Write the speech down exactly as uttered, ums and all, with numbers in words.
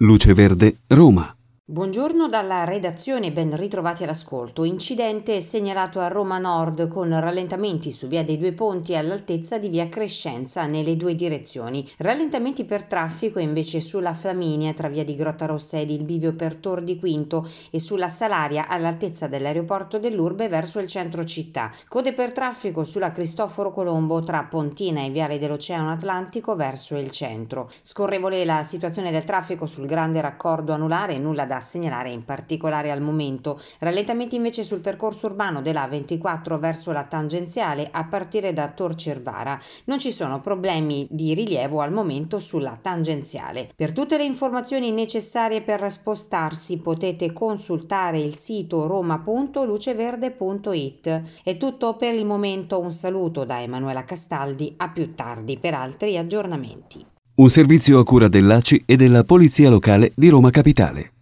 Luce Verde, Roma. Buongiorno dalla redazione, ben ritrovati all'ascolto. Incidente segnalato a Roma Nord con rallentamenti su via dei Due Ponti all'altezza di via Crescenza nelle due direzioni. Rallentamenti per traffico invece sulla Flaminia tra via di Grottarossa ed il bivio per Tor di Quinto e sulla Salaria all'altezza dell'aeroporto dell'Urbe verso il centro città. Code per traffico sulla Cristoforo Colombo tra Pontina e viale dell'Oceano Atlantico verso il centro. Scorrevole la situazione del traffico sul grande raccordo anulare, nulla da da segnalare in particolare al momento. Rallentamenti invece sul percorso urbano della A ventiquattro verso la tangenziale a partire da Tor Cervara. Non ci sono problemi di rilievo al momento sulla tangenziale. Per tutte le informazioni necessarie per spostarsi potete consultare il sito roma punto luceverde punto it. È tutto per il momento, un saluto da Emanuela Castaldi, a più tardi per altri aggiornamenti. Un servizio a cura dell'A C I e della Polizia Locale di Roma Capitale.